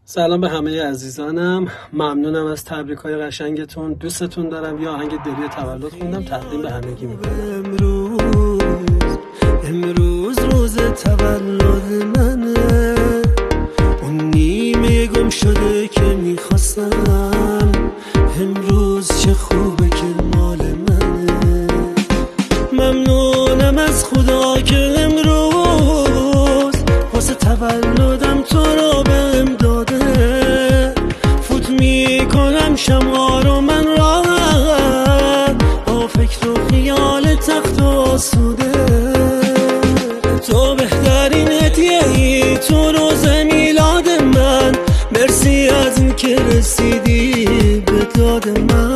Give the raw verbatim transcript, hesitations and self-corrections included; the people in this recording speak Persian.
سلام به همه عزیزانم، ممنونم از تبریک‌های قشنگتون. دوستتون دارم. یا آهنگ دلی تولد خوندم، تقدیم به همگی میکنم. امروز امروز روز تولد منه، اون نیمه گم شده که میخواستم. امروز چه خوبه که مال منه. ممنونم از خدا که امروز واسه تولدم تو رو بهم داده. فوت میکنم شمع رو من راحت، با فکر و خیال تخت و آسوده. تو بهترین هدیه‌ای تو روز میلاد من، مرسی از این که رسیدی به داد من.